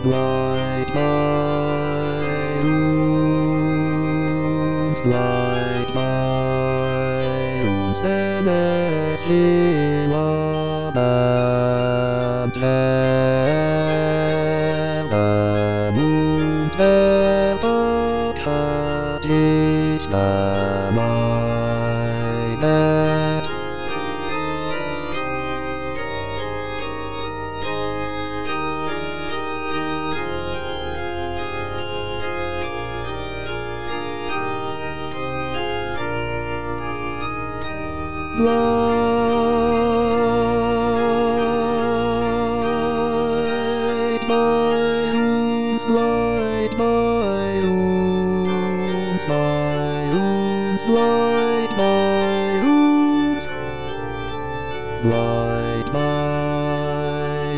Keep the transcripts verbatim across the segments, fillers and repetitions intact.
Light my wounds, light my wounds, and as he loved and tell the moon, tell the cottage that my net. Light my wounds, light my wounds, my wounds, light my wounds, light my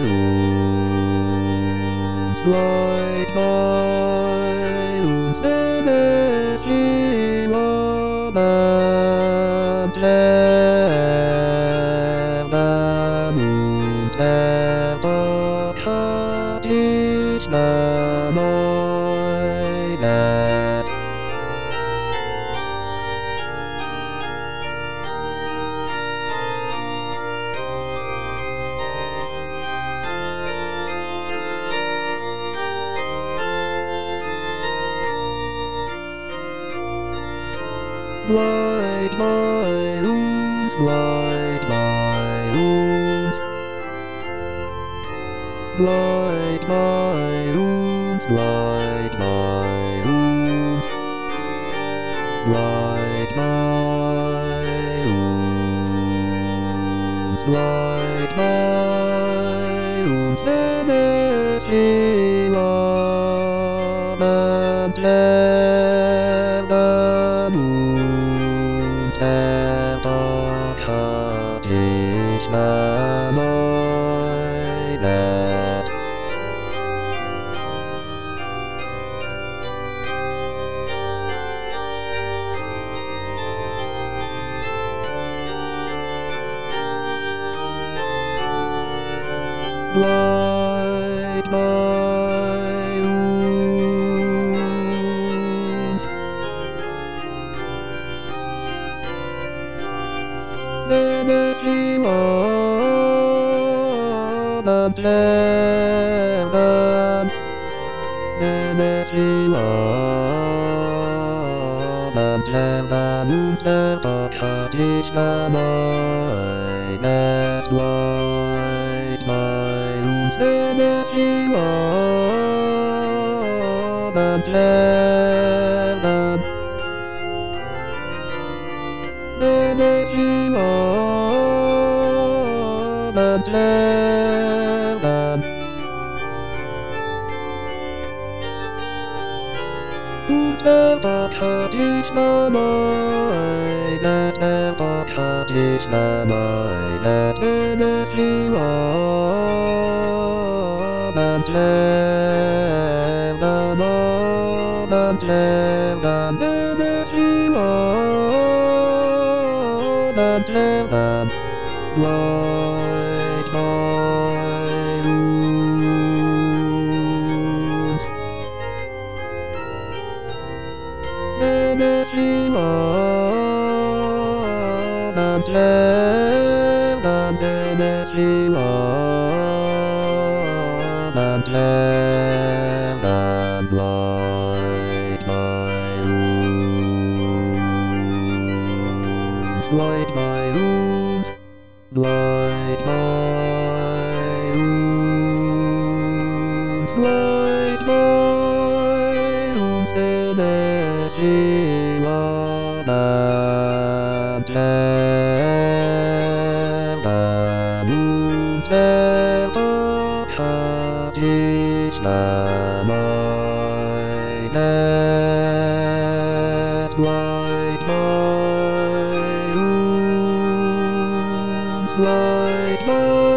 wounds, light my wounds, and as he loved and tell the moon, tell the cottage that my net. Light my wounds, light my wounds, light my wounds, light my wounds, light my wounds, light my wounds, and as he loved and tell the moon, tell the cottage that my net. Light my wounds, then as he loved and tell them, then as he loved and tell the moon, tell the cottage that my net. Light my wounds, then as he loved and tell them, then as he loved and tell them. Tell the cottage that my net, tell the cottage that my net, then as he loved and tell them all and tell them, then as he loved and tell them. Light my wounds, then as he loved and tell them, then as he loved and tell them. Light my wounds, light my wounds, light my wounds, light my wounds, and as he loved and tell the moon, tell the cottage that my net. Light my wounds, light my